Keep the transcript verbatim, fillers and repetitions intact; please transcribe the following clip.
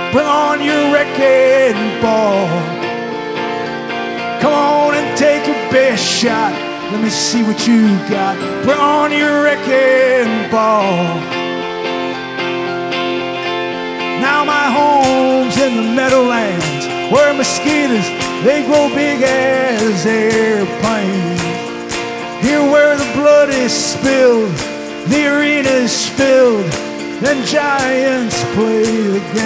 Bring on your wrecking ball. Come on and take your best shot. Let me see what you got. Bring on your wrecking ball. Now my home's in the Meadowlands, where mosquitoes, they grow big as airplanes. Here where the blood is spilled, the arena's filled, and giants play the game.